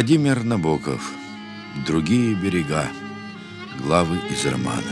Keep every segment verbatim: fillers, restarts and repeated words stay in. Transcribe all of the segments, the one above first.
Владимир Набоков. Другие берега. Главы из романа.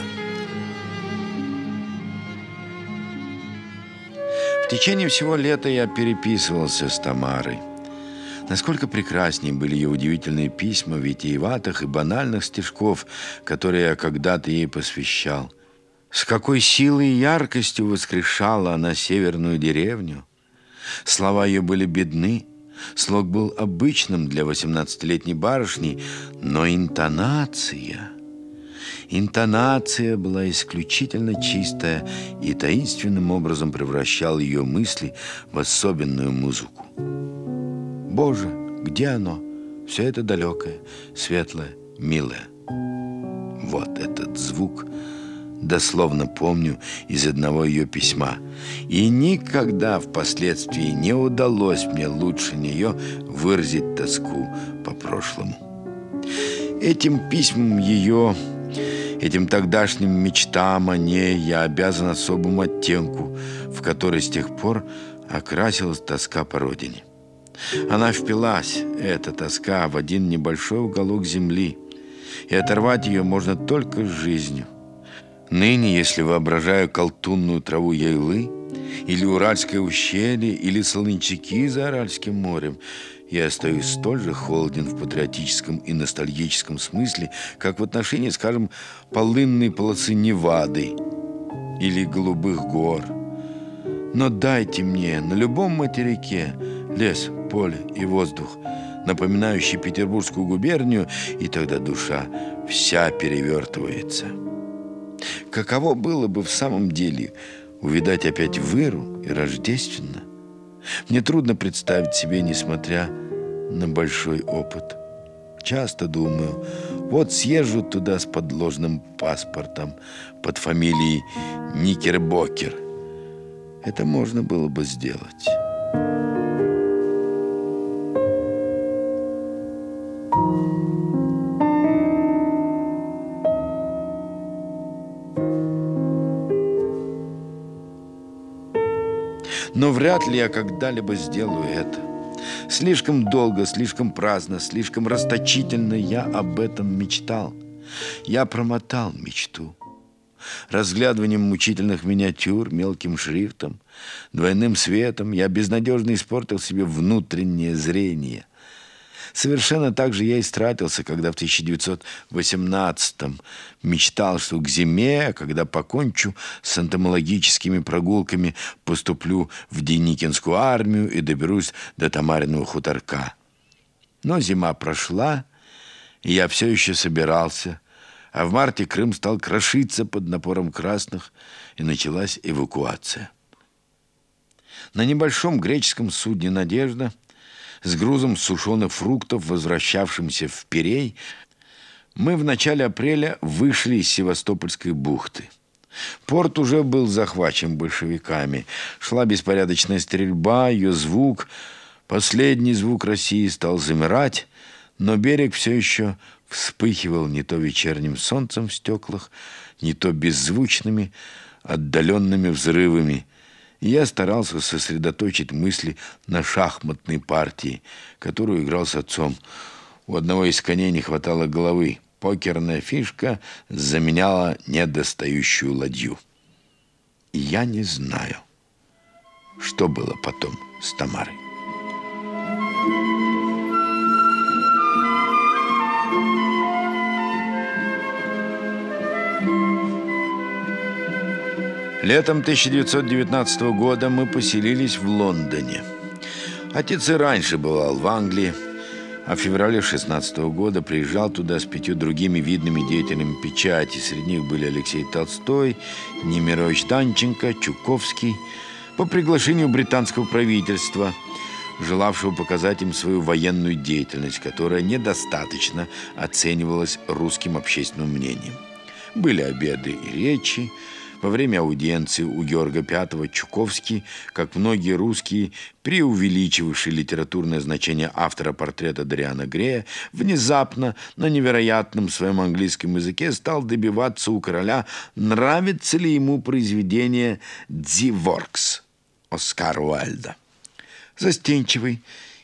В течение всего лета я переписывался с Тамарой. Насколько прекраснее были ее удивительные письма витиеватых и банальных стишков, которые я когда-то ей посвящал. С какой силой и яркостью воскрешала она северную деревню. Слова ее были бедны, слог был обычным для восемнадцатилетней барышни, но интонация... Интонация была исключительно чистая и таинственным образом превращала ее мысли в особенную музыку. Боже, где оно? Все это далекое, светлое, милое. Вот этот звук дословно помню из одного ее письма. И никогда впоследствии не удалось мне лучше нее выразить тоску по прошлому. Этим письмам ее... Этим тогдашним мечтам о ней я обязан особому оттенку, в который с тех пор окрасилась тоска по родине. Она впилась, эта тоска, в один небольшой уголок земли, и оторвать ее можно только с жизнью. Ныне, если воображаю колтунную траву Яйлы, или Уральское ущелье, или солончаки за Аральским морем, я остаюсь столь же холоден в патриотическом и ностальгическом смысле, как в отношении, скажем, полынной полосы Невады или Голубых гор. Но дайте мне на любом материке лес, поле и воздух, напоминающий Петербургскую губернию, и тогда душа вся перевертывается. Каково было бы в самом деле увидать опять выру и рождественно? Мне трудно представить себе, несмотря на большой опыт. Часто думаю, вот съезжу туда с подложным паспортом под фамилией Никербокер. Это можно было бы сделать. Но вряд ли я когда-либо сделаю это. Слишком долго, слишком праздно, слишком расточительно я об этом мечтал. Я промотал мечту. Разглядыванием мучительных миниатюр, мелким шрифтом, двойным светом я безнадежно испортил себе внутреннее зрение. Совершенно так же я истратился, когда в тысяча девятьсот восемнадцатом мечтал, что к зиме, когда покончу с энтомологическими прогулками, поступлю в Деникинскую армию и доберусь до Тамариного хуторка. Но зима прошла, и я все еще собирался, а в марте Крым стал крошиться под напором красных, и началась эвакуация. На небольшом греческом судне «Надежда» с грузом сушеных фруктов, возвращавшимся в Пирей, мы в начале апреля вышли из Севастопольской бухты. Порт уже был захвачен большевиками. Шла беспорядочная стрельба, ее звук, последний звук России, стал замирать, но берег все еще вспыхивал не то вечерним солнцем в стеклах, не то беззвучными, отдаленными взрывами. И я старался сосредоточить мысли на шахматной партии, которую играл с отцом. У одного из коней не хватало головы. Покерная фишка заменяла недостающую ладью. И я не знаю, что было потом с Тамарой. Летом тысяча девятьсот девятнадцатого года мы поселились в Лондоне. Отец и раньше бывал в Англии, а в феврале шестнадцатого года приезжал туда с пятью другими видными деятелями печати. Среди них были Алексей Толстой, Немирович Данченко, Чуковский, по приглашению британского правительства, желавшего показать им свою военную деятельность, которая недостаточно оценивалась русским общественным мнением. Были обеды и речи. Во время аудиенции у Георга Пятого Чуковский, как многие русские, преувеличивавший литературное значение автора портрета Дориана Грея, внезапно на невероятном своем английском языке стал добиваться у короля, нравится ли ему произведение «Ди Воркс» Оскара Уайльда. Застенчивый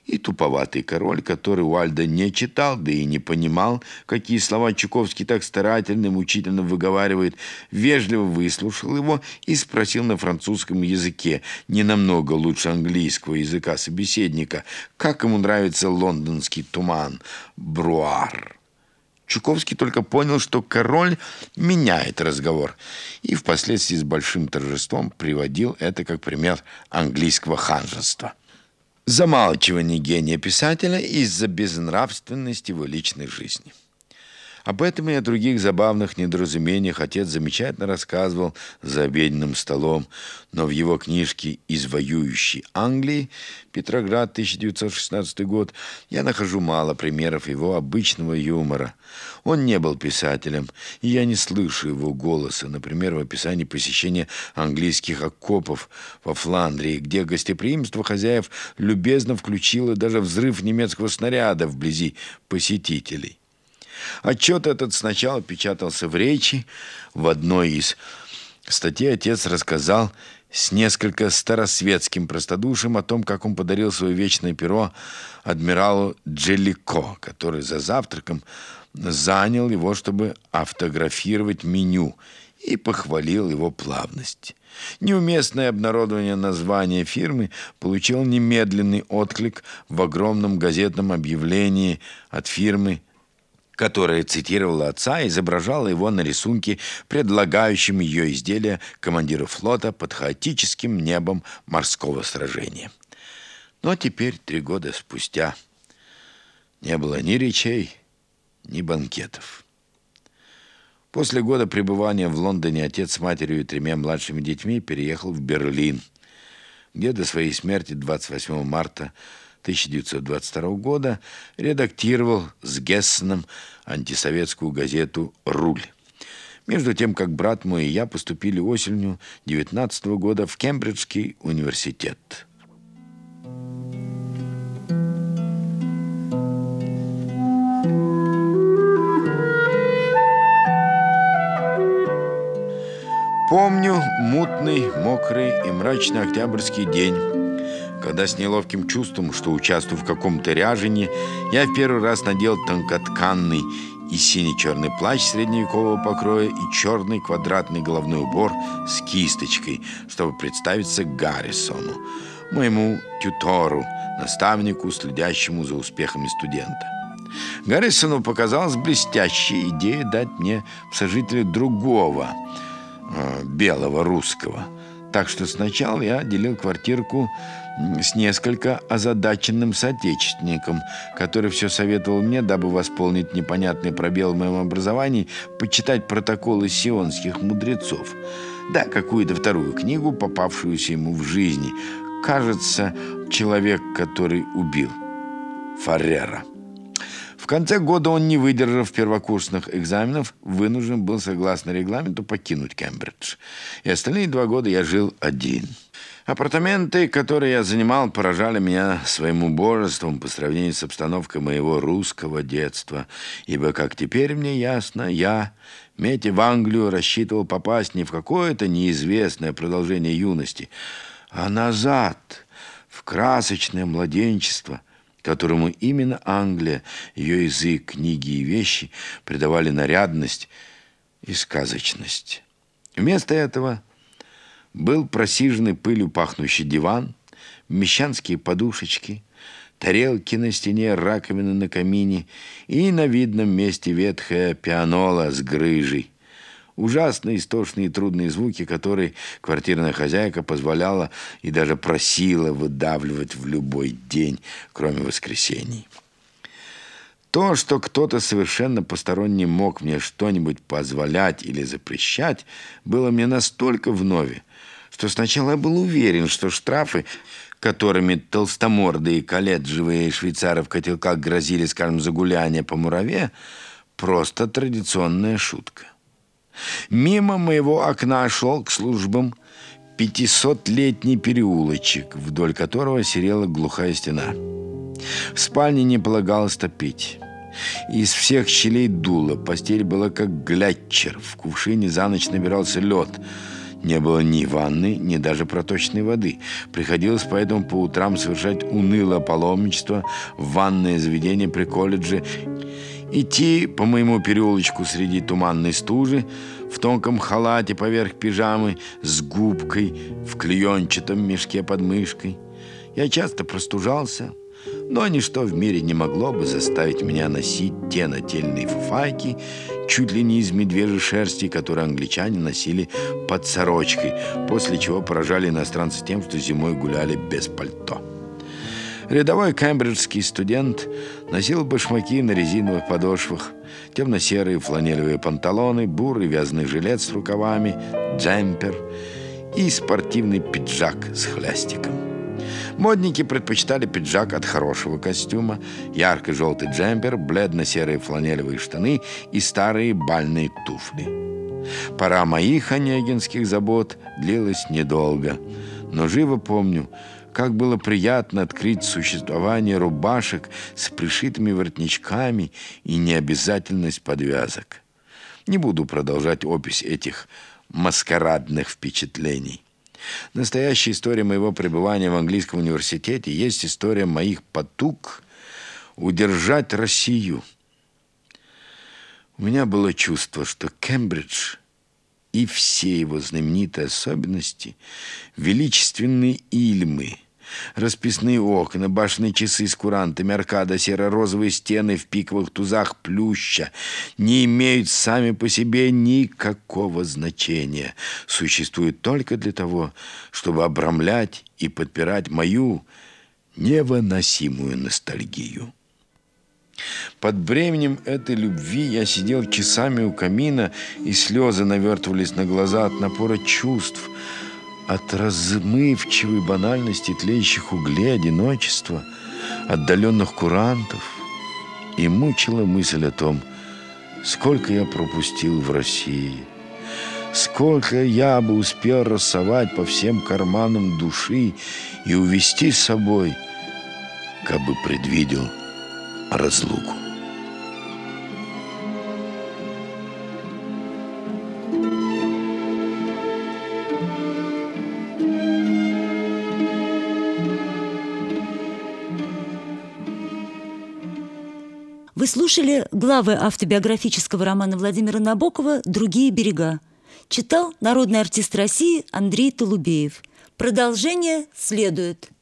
и туповатый король, который Уальда не читал, да и не понимал, какие слова Чуковский так старательно и мучительно выговаривает, вежливо выслушал его и спросил на французском языке, не намного лучше английского языка собеседника, как ему нравится лондонский туман, бруар. Чуковский только понял, что король меняет разговор, и впоследствии с большим торжеством приводил это как пример английского ханжества. Замалчивание гения писателя из-за безнравственности его личной жизни. Об этом и о других забавных недоразумениях отец замечательно рассказывал за обеденным столом, но в его книжке «Из воюющей Англии» Петроград, тысяча девятьсот шестнадцатый год, я нахожу мало примеров его обычного юмора. Он не был писателем, и я не слышу его голоса, например, в описании посещения английских окопов во Фландрии, где гостеприимство хозяев любезно включило даже взрыв немецкого снаряда вблизи посетителей. Отчет этот сначала печатался в «Речи». В одной из статей отец рассказал с несколько старосветским простодушием о том, как он подарил свое вечное перо адмиралу Джеллико, который за завтраком занял его, чтобы автографировать меню, и похвалил его плавность. Неуместное обнародование названия фирмы получило немедленный отклик в огромном газетном объявлении от фирмы, которая цитировала отца и изображала его на рисунке, предлагающем ее изделие командиру флота под хаотическим небом морского сражения. Но теперь, три года спустя, не было ни речей, ни банкетов. После года пребывания в Лондоне отец с матерью и тремя младшими детьми переехал в Берлин, где до своей смерти двадцать восьмого марта тысяча девятьсот двадцать второго года редактировал с Гессеном антисоветскую газету «Руль». Между тем, как брат мой и я поступили осенью девятнадцатого года в Кембриджский университет. Помню мутный, мокрый и мрачный октябрьский день, когда с неловким чувством, что участвую в каком-то ряжении, я в первый раз надел тонкотканный и синий-черный плащ средневекового покроя и черный квадратный головной убор с кисточкой, чтобы представиться Гаррисону, моему тьютору, наставнику, следящему за успехами студента. Гаррисону показалась блестящая идея дать мне в сожителя другого, э, белого русского. Так что сначала я делил квартирку с несколько озадаченным соотечественником, который все советовал мне, дабы восполнить непонятный пробел в моем образовании, почитать протоколы сионских мудрецов. Да, какую-то вторую книгу, попавшуюся ему в жизни. Кажется, «Человек, который убил» Фаррера. В конце года он, не выдержав первокурсных экзаменов, вынужден был, согласно регламенту, покинуть Кембридж. И остальные два года я жил один. Апартаменты, которые я занимал, поражали меня своим убожеством по сравнению с обстановкой моего русского детства. Ибо, как теперь мне ясно, я, метя в Англию, рассчитывал попасть не в какое-то неизвестное продолжение юности, а назад, в красочное младенчество, которому именно Англия, ее язык, книги и вещи придавали нарядность и сказочность. Вместо этого был просиженный пылью пахнущий диван, мещанские подушечки, тарелки на стене, раковины на камине и на видном месте ветхая пианола с грыжей. Ужасные, истошные и трудные звуки, которые квартирная хозяйка позволяла и даже просила выдавливать в любой день, кроме воскресений. То, что кто-то совершенно посторонний мог мне что-нибудь позволять или запрещать, было мне настолько вновь, что сначала я был уверен, что штрафы, которыми толстомордые колледжевые швейцары в котелках грозили, скажем, за гуляние по Мураве, просто традиционная шутка. Мимо моего окна шел к службам пятисотлетний переулочек, вдоль которого серела глухая стена. В спальне не полагалось топить. Из всех щелей дуло, постель была как глятчер, в кувшине за ночь набирался лед. Не было ни ванны, ни даже проточной воды. Приходилось поэтому по утрам совершать унылое паломничество в ванное заведение при колледже, идти по моему переулочку среди туманной стужи в тонком халате поверх пижамы с губкой в клеенчатом мешке под мышкой. Я часто простужался, но ничто в мире не могло бы заставить меня носить те нательные фуфайки, чуть ли не из медвежьей шерсти, которые англичане носили под сорочкой, после чего поражали иностранцы тем, что зимой гуляли без пальто. Рядовой кембриджский студент носил башмаки на резиновых подошвах, темно-серые фланелевые панталоны, бурый вязаный жилет с рукавами, джемпер и спортивный пиджак с хлястиком. Модники предпочитали пиджак от хорошего костюма, ярко-желтый джемпер, бледно-серые фланелевые штаны и старые бальные туфли. Пора моих онегинских забот длилась недолго, но живо помню, как было приятно открыть существование рубашек с пришитыми воротничками и необязательность подвязок. Не буду продолжать опись этих маскарадных впечатлений. Настоящая история моего пребывания в английском университете есть история моих потуг удержать Россию. У меня было чувство, что Кембридж и все его знаменитые особенности, величественные Ильмы, расписные окна, башенные часы с курантами, аркада, серо-розовые стены в пиковых тузах плюща не имеют сами по себе никакого значения. Существуют только для того, чтобы обрамлять и подпирать мою невыносимую ностальгию. Под бременем этой любви я сидел часами у камина, и слезы навертывались на глаза от напора чувств, от размывчивой банальности тлеющих углей, одиночества, отдаленных курантов. И мучила мысль о том, сколько я пропустил в России, сколько я бы успел рассовать по всем карманам души и увести с собой, как бы предвидел разлуку. Вы слушали главы автобиографического романа Владимира Набокова «Другие берега». Читал народный артист России Андрей Толубеев. Продолжение следует.